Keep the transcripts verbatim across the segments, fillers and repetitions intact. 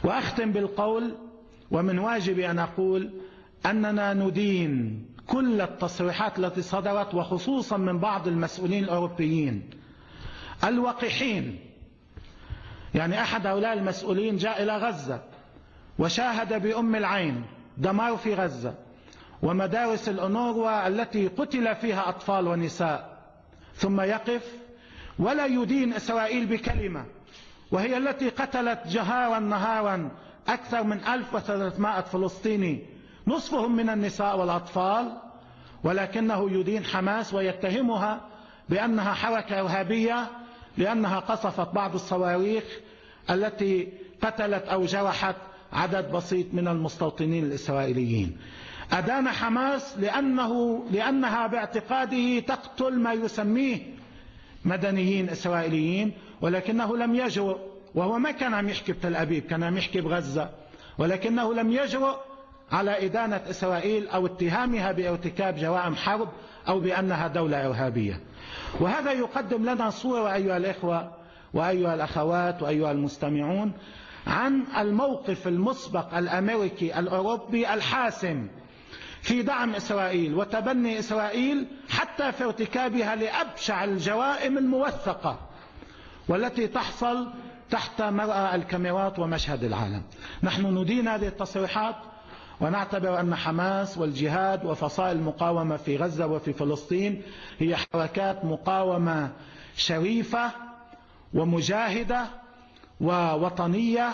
وأختم بالقول، ومن واجبي أن أقول أننا ندين كل التصريحات التي صدرت، وخصوصا من بعض المسؤولين الأوروبيين الوقحين. يعني أحد هؤلاء المسؤولين جاء إلى غزة وشاهد بأم العين دمار في غزة ومدارس الأونروا التي قتل فيها أطفال ونساء، ثم يقف ولا يدين إسرائيل بكلمة، وهي التي قتلت جهارا نهارا أكثر من ألف وثلاثمائة فلسطيني نصفهم من النساء والأطفال، ولكنه يدين حماس ويتهمها بأنها حركة إرهابية لأنها قصفت بعض الصواريخ التي قتلت أو جرحت عدد بسيط من المستوطنين الإسرائيليين. أدان حماس لأنه لأنها باعتقاده تقتل ما يسميه مدنيين إسرائيليين، ولكنه لم يجرؤ، وهو ما كان عم يحكي بتل أبيب، كان عم يحكي بغزة، ولكنه لم يجرؤ على إدانة إسرائيل أو اتهامها بارتكاب جرائم حرب أو بأنها دولة إرهابية. وهذا يقدم لنا صورة أيها الإخوة وأيها الأخوات وأيها المستمعون عن الموقف المسبق الأمريكي الأوروبي الحاسم في دعم إسرائيل وتبني إسرائيل حتى في ارتكابها لأبشع الجرائم الموثقة والتي تحصل تحت مرأى الكاميرات ومشهد العالم. نحن ندين هذه التصريحات ونعتبر أن حماس والجهاد وفصائل المقاومة في غزة وفي فلسطين هي حركات مقاومة شريفة ومجاهدة ووطنية،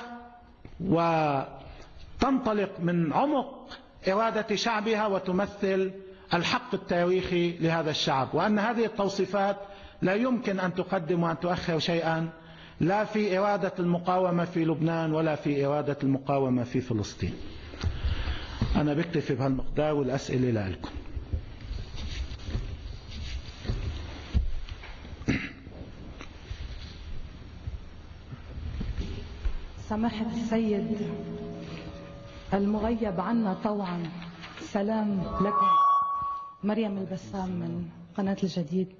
وتنطلق من عمق إرادة شعبها وتمثل الحق التاريخي لهذا الشعب، وأن هذه التوصيفات لا يمكن أن تقدم وأن تؤخر شيئا، لا في إرادة المقاومة في لبنان ولا في إرادة المقاومة في فلسطين. أنا بكتفي بهالمقدار والأسئلة لكم. سماحة السيد المغيب عنا طوعا، سلام لكم. مريم البسام من قناة الجديد.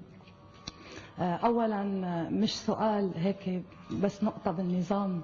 أولا مش سؤال هيك بس نقطة بالنظام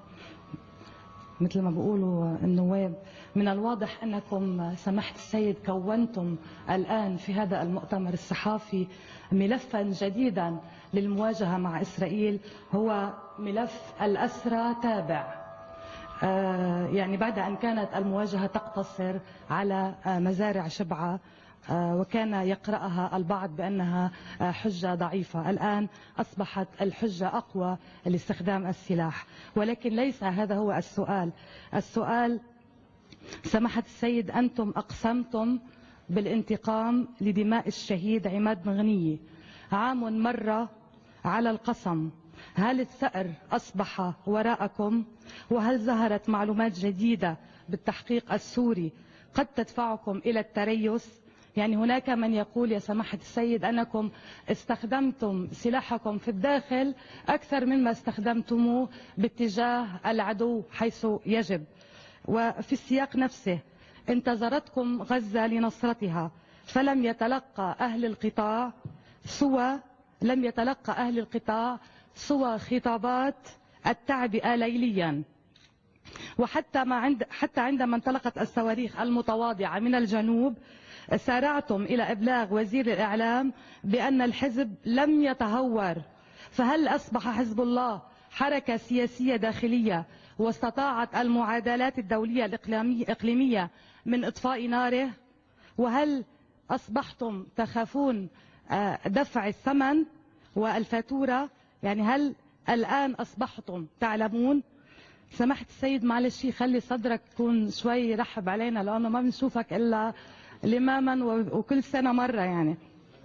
مثل ما بيقولوا النواب. من الواضح أنكم سماحة السيد كونتم الآن في هذا المؤتمر الصحفي ملفا جديدا للمواجهة مع إسرائيل، هو ملف الأسرى تابع. آه يعني بعد أن كانت المواجهة تقتصر على آه مزارع شبعة آه وكان يقرأها البعض بأنها آه حجة ضعيفة، الآن أصبحت الحجة أقوى لاستخدام السلاح. ولكن ليس هذا هو السؤال. السؤال سماحة السيد، أنتم أقسمتم بالانتقام لدماء الشهيد عماد مغنية، عام مر على القسم، هل الثأر أصبح وراءكم؟ وهل ظهرت معلومات جديدة بالتحقيق السوري قد تدفعكم إلى التريث؟ يعني هناك من يقول يا سماحة السيد أنكم استخدمتم سلاحكم في الداخل أكثر مما استخدمتموه باتجاه العدو حيث يجب. وفي السياق نفسه انتظرتكم غزة لنصرتها، فلم يتلقى أهل القطاع سوى لم يتلقى أهل القطاع سوى خطابات التعبئة ليليا. وحتى ما عند حتى عندما انطلقت الصواريخ المتواضعة من الجنوب سارعتم إلى إبلاغ وزير الإعلام بأن الحزب لم يتهور. فهل أصبح حزب الله حركة سياسية داخلية واستطاعت المعادلات الدولية الإقليمية من إطفاء ناره؟ وهل أصبحتم تخافون دفع الثمن والفاتورة؟ يعني هل الآن أصبحتم تعلمون؟ سماحة السيد معلش خلي صدرك تكون شوي رحب علينا لأنه ما بنشوفك إلا لماما وكل سنة مرة. يعني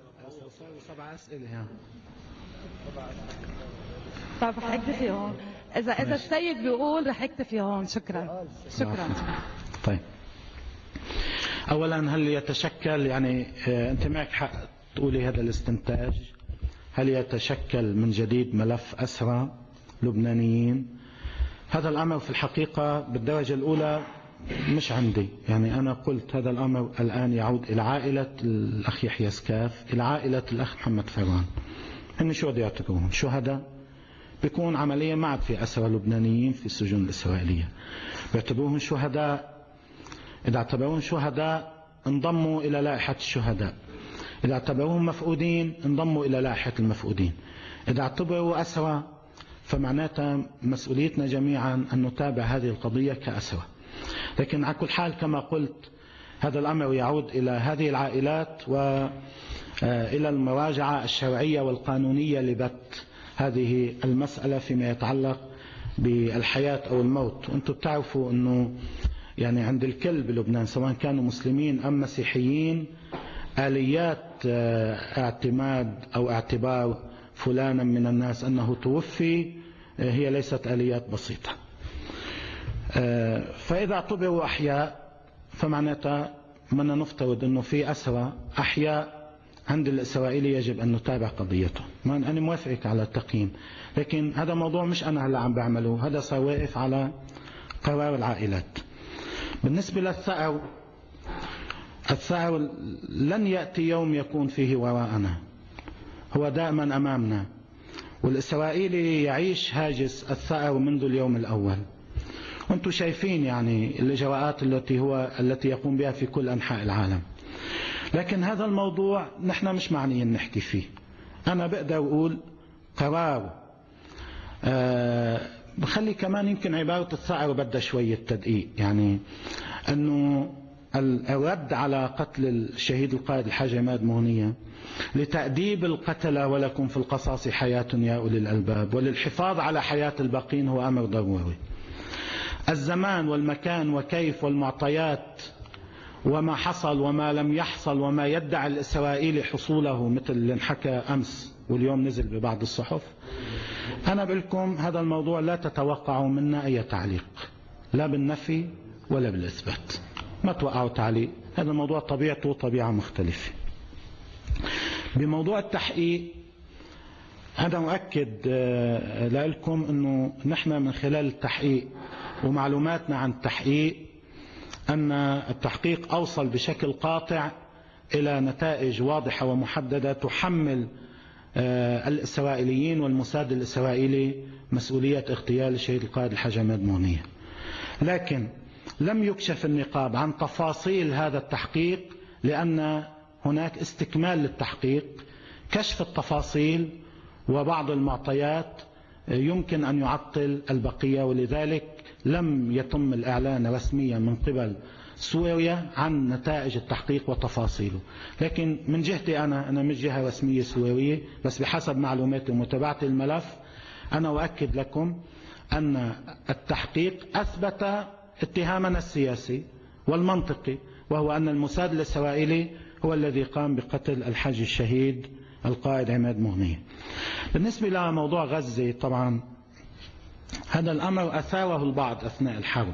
سبع أسئلة يعني. طيب رح اكتفي هون. إذا إذا السيد بيقول رح اكتفي هون. شكرا شكرا. طيب أولا هل يتشكل يعني أنت معك حق تقولي هذا الاستنتاج، هل يتشكل من جديد ملف أسرى لبنانيين؟ هذا الأمر في الحقيقة بالدرجة الأولى مش عندي، يعني أنا قلت هذا الأمر الآن يعود إلى عائلة الأخ يحيى سكاف، إلى عائلة الأخ محمد فروان. إن شو بده يعتبرون شهداء بيكون عمليا ما عاد في أسرى لبنانيين في السجون الإسرائيلية، بيعتبروهم شهداء. إذا اعتبروهم شهداء انضموا إلى لائحة الشهداء، إذا اعتبروهم مفقودين انضموا إلى لائحة المفقودين، إذا اعتبروا أسرى فمعناتها مسؤوليتنا جميعا أن نتابع هذه القضية كأسرى. لكن على كل حال كما قلت هذا الأمر يعود إلى هذه العائلات وإلى المراجعة الشرعية والقانونية لبت هذه المسألة فيما يتعلق بالحياة أو الموت. وأنتم بتعرفوا أنه يعني عند الكل بلبنان سواء كانوا مسلمين أم مسيحيين آليات اعتماد أو اعتبار فلانا من الناس أنه توفي هي ليست آليات بسيطة. فإذا اعتبروا أحياء فمعناتها من نفترض أنه في أسرى أحياء عند الإسرائيلي يجب أن نتابع قضيته. أنا موافقك على التقييم، لكن هذا موضوع مش أنا هلا عم بعمله، هذا صار واقف على قرار العائلات. بالنسبة للثأر، الثأر لن يأتي يوم يكون فيه وراءنا، هو دائما أمامنا، والإسرائيلي يعيش هاجس الثأر منذ اليوم الأول. وانتم شايفين يعني الإجراءات التي هو التي يقوم بها في كل أنحاء العالم. لكن هذا الموضوع نحن مش معنيين نحكي فيه. أنا بقدر أقول قرار أه بخلي كمان يمكن عبارة الثأر بدها شوية تدقيق، يعني أنه الرد على قتل الشهيد القائد الحاج عماد مغنية لتأديب القتلى ولكم في القصاص حياة يا أولي الألباب وللحفاظ على حياة الباقين هو أمر ضروري. الزمان والمكان وكيف والمعطيات وما حصل وما لم يحصل وما يدعي الإسرائيلي حصوله مثل اللي انحكى أمس واليوم نزل ببعض الصحف، أنا بقولكم هذا الموضوع لا تتوقعوا منا أي تعليق، لا بالنفي ولا بالإثبات، ما توقعوا تعليق، هذا الموضوع طبيعته طبيعة مختلفة. بموضوع التحقيق هذا مؤكد لكم أنه نحن من خلال التحقيق ومعلوماتنا عن التحقيق أن التحقيق أوصل بشكل قاطع إلى نتائج واضحة ومحددة تحمل الإسرائيليين والموساد الإسرائيلي مسؤولية اغتيال الشهيد القائد الحاج عماد مغنية. لكن لم يكشف النقاب عن تفاصيل هذا التحقيق لأن هناك استكمال للتحقيق، كشف التفاصيل وبعض المعطيات يمكن أن يعطل البقية، ولذلك لم يتم الإعلان رسميا من قبل سوريا عن نتائج التحقيق وتفاصيله. لكن من جهتي أنا أنا مش جهة رسمية سورية، بس بحسب معلوماتي ومتابعة الملف أنا أؤكد لكم أن التحقيق أثبت اتهامنا السياسي والمنطقي، وهو أن الموساد الإسرائيلي هو الذي قام بقتل الحاج الشهيد القائد عماد مغنية. بالنسبة لموضوع غزة، طبعا هذا الأمر أثاره البعض أثناء الحرب.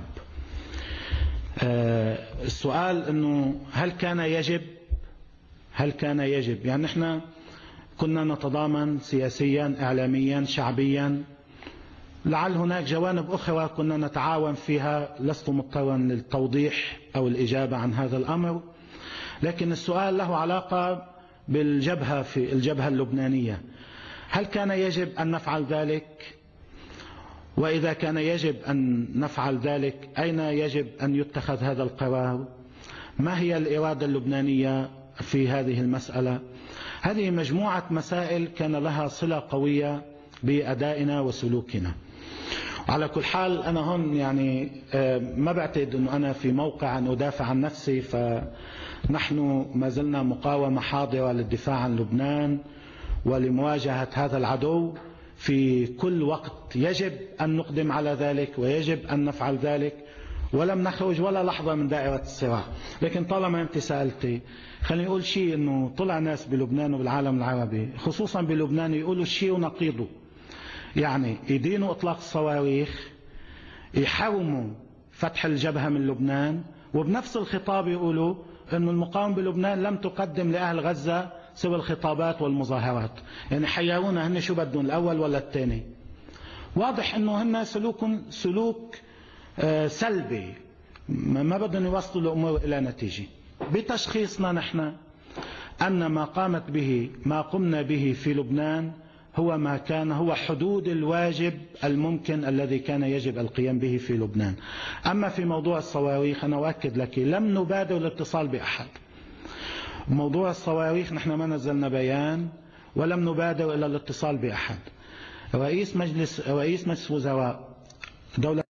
السؤال أنه هل كان يجب هل كان يجب يعني نحن كنا نتضامن سياسيا إعلاميا شعبيا، لعل هناك جوانب أخرى كنا نتعاون فيها، لست مضطرا للتوضيح أو الإجابة عن هذا الأمر. لكن السؤال له علاقة بالجبهة في الجبهة اللبنانية، هل كان يجب أن نفعل ذلك؟ وإذا كان يجب أن نفعل ذلك أين يجب أن يتخذ هذا القرار؟ ما هي الإرادة اللبنانية في هذه المسألة؟ هذه مجموعة مسائل كان لها صلة قوية بأدائنا وسلوكنا. على كل حال أنا هون يعني ما بعتقد أنه أنا في موقع أن أدافع عن نفسي، فنحن ما زلنا مقاومة حاضرة للدفاع عن لبنان ولمواجهة هذا العدو في كل وقت. يجب أن نقدم على ذلك ويجب أن نفعل ذلك، ولم نخرج ولا لحظة من دائرة الصراع. لكن طالما أنت سألتي خليني أقول شيء، أنه طلع ناس بلبنان وبالعالم العربي خصوصا بلبنان يقولوا الشيء ونقيضه، يعني يدينوا إطلاق الصواريخ، يحرموا فتح الجبهة من لبنان، وبنفس الخطاب يقولوا أن المقاومة بلبنان لم تقدم لأهل غزة سوى الخطابات والمظاهرات. يعني حيرونا هن شو بدهم، الأول ولا الثاني؟ واضح أنه هن سلوك سلوك سلبي، ما بدهم يوصلوا الأمور إلى نتيجة. بتشخيصنا نحن أن ما قامت به ما قمنا به في لبنان هو ما كان هو حدود الواجب الممكن الذي كان يجب القيام به في لبنان. أما في موضوع الصواريخ أنا أؤكد لك لم نبادر الاتصال بأحد. موضوع الصواريخ نحن ما نزلنا بيان ولم نبادر إلى الاتصال بأحد. رئيس مجلس رئيس مجلس وزراء دولة